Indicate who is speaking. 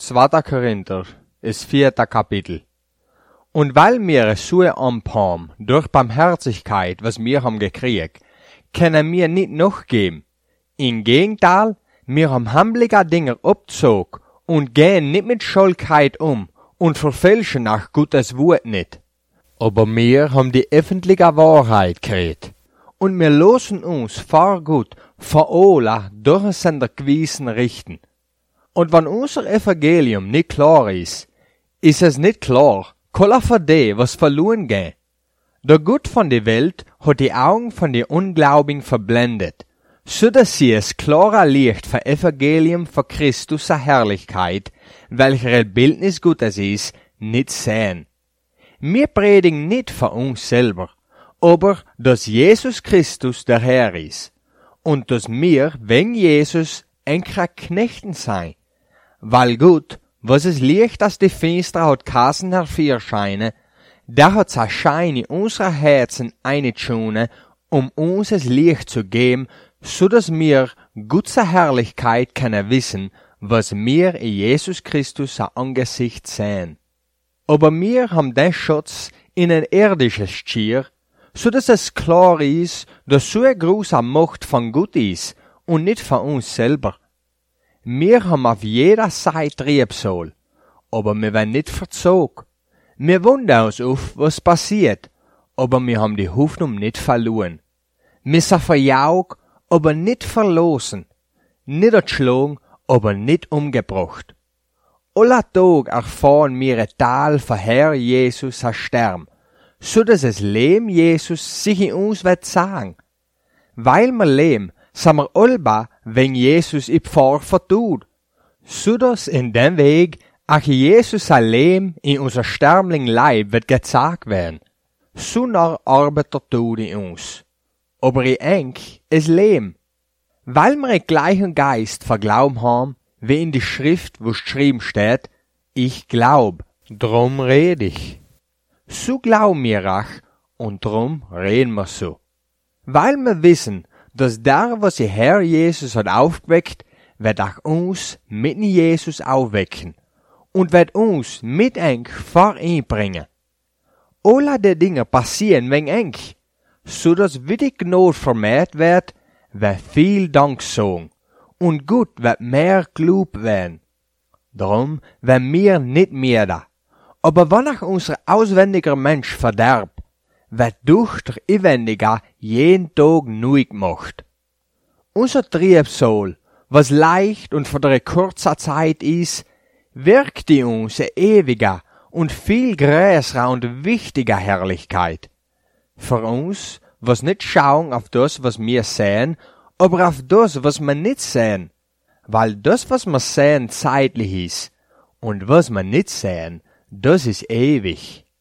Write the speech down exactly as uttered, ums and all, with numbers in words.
Speaker 1: zweiter Korinther, das vierte Kapitel. Und weil wir so haben, durch Barmherzigkeit, was wir haben gekriegt, können wir nicht noch geben. Im Gegenteil, wir haben hamblige Dinge abzog und gehen nicht mit Schuldigkeit um und verfälschen nach Gottes Wort nicht. Aber wir haben die öffentliche Wahrheit gekriegt. Und wir losen uns vor Gott, vor alle, durch seine Gewissen richten. Und wenn unser Evangelium nicht klar ist, ist es nicht klar, kolla für die, was verloren geht. Der Gott von der Welt hat die Augen von den Ungläubigen verblendet, so dass sie es klarer Licht für Evangelium für Christus Herrlichkeit, welcher ein Bildnis Gottes ist, nicht sehen. Wir predigen nicht für uns selber, aber dass Jesus Christus der Herr ist und dass wir wegen Jesus enkere Knechten sein, weil Gott, was es Licht aus die Finster hat Kassen hervorscheinen, da hat sein Schein in unsere Herzen eingeschonen, um uns das Licht zu geben, so dass wir Gottes Herrlichkeit können wissen, was wir in Jesus Christus sein Angesicht sehen. Aber wir haben den Schatz in ein irdisches Stier, so dass es klar ist, dass so eine große Macht von Gott ist und nicht von uns selber. Wir haben auf jeder Seite Triebsohl, aber wir werden nicht verzogen. Wir wundern uns auf, was passiert, aber wir haben die Hoffnung nicht verloren. Wir sind verjagt, aber nicht verlosen, niedergeschlagen, aber nicht umgebracht. Alle Tage erfahren wir ein Tal für Herr Jesus ein Stern, so dass das Leben Jesus sich in uns wird sagen. Weil wir leben, sind wir allba, wenn Jesus i Pfarr vertut, so dass in dem Weg auch Jesus sein Leben in unser sterblichen Leib wird gezeigt werden. So nach arbeitet er tut in uns. Aber ich denk, es Leben. Weil wir den gleichen Geist verglauben haben, wie in die Schrift, wo geschrieben steht, ich glaub, drum red ich. So glauben wir auch, und drum reden wir so. Weil wir wissen, dass der, was der Herr Jesus hat aufgeweckt, wird auch uns mit Jesus aufwecken und wird uns mit eng vor ihn bringen. Alle die Dinge passieren wegen eng, so dass wie die Gnade vermehrt wird, wird viel Dank sagen und Gott wird mehr gelobt werden. Darum werden wir nicht mehr da. Aber wenn auch unser auswendiger Mensch verderbt, wird durch der Inwendiger jeden Tag neu gemacht. Unser Triebsohl, was leicht und für eine kurze Zeit ist, wirkt in uns eine ewige und viel größere und wichtige Herrlichkeit. Für uns, was nicht schauen auf das, was wir sehen, aber auf das, was wir nicht sehen, weil das, was wir sehen, zeitlich ist, und was wir nicht sehen, das ist ewig.